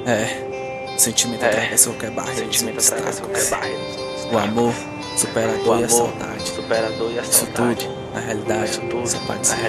Sentimento atravessa qualquer barreira, o amor supera a dor e a saudade. Isso tudo, na realidade, só pode dizer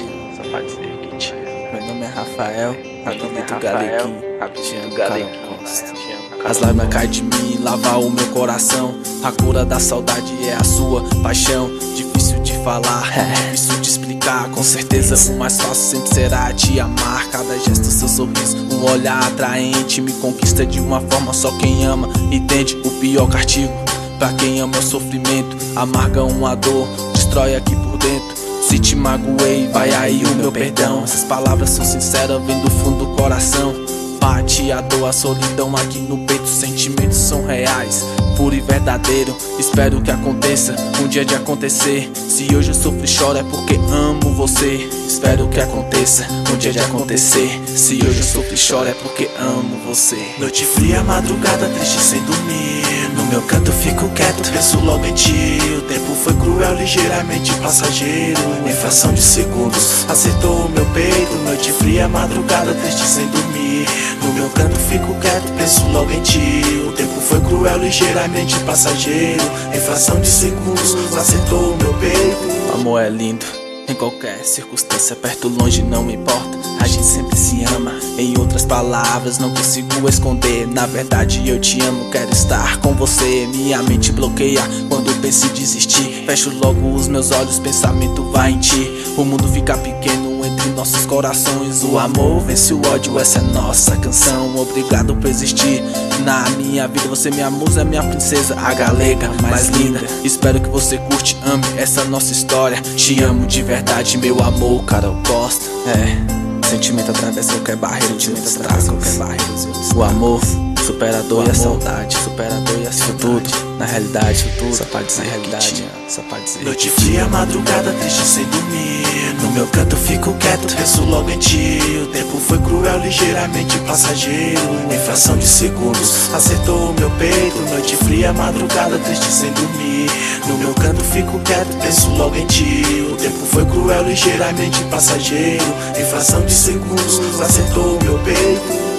que te amo. Meu nome é Rafael, apelido Galeguinho, te amo, Carol Costa. As lágrimas caem de mim, lava o meu coração. A cura da saudade é a sua paixão. Difícil de falar, difícil de explicar. Com certeza o mais fácil sempre será te amar. Cada gesto, seu sorriso, um olhar atraente me conquista de uma forma só quem ama entende. O pior castigo pra quem ama é o sofrimento. Amarga uma dor, destrói aqui por dentro. Se te magoei, vai aí o meu perdão. Essas palavras são sinceras, vem do fundo do coração. Bate a dor, a solidão aqui no peito. Sentimentos são reais, puro e verdadeiro. Espero que aconteça um dia de acontecer. Se hoje eu sofro e choro é porque amo você. Espero que aconteça um dia de acontecer. Se hoje eu sofro e choro é porque amo você. Noite fria, madrugada, triste sem dormir. No meu canto fico quieto, penso logo em ti. O tempo foi cruel, ligeiramente passageiro. Em fração de segundos acertou o meu peito. Noite fria, madrugada, triste sem dormir. No meu canto fico quieto, penso logo em ti. O tempo foi cruel, ligeiramente passageiro. Em fração de segundos acertou o meu peito. O amor é lindo, em qualquer circunstância, perto, longe, não importa. A gente sempre se ama, em outras palavras não consigo esconder. Na verdade eu te amo, quero estar com você. Minha mente bloqueia quando penso em desistir. Fecho logo os meus olhos, pensamento vai em ti. O mundo fica pequeno entre nossos corações. O amor vence o ódio, essa é nossa canção. Obrigado por existir na minha vida. Você é minha musa, minha princesa, a galega mais linda. Espero que você curte, ame essa nossa história. Te amo de verdade, meu amor, Carol Costa. Sentimento atravessa qualquer barreira, sentimento atravessa qualquer barreira. O amor supera a dor e a saudade, supera a dor e a saudade. Isso tudo, na realidade, isso tudo, só pode dizer que te amo, só pode dizer. Noite fria, madrugada, triste sem dormir. No meu canto fico quieto, penso logo em ti. O tempo foi cruel, ligeiramente passageiro. Em fração de segundos acertou o meu peito. Noite fria, madrugada, triste sem dormir. No meu canto fico quieto, penso logo em ti. O tempo foi cruel, ligeiramente passageiro. Em fração de segundos acertou o meu peito.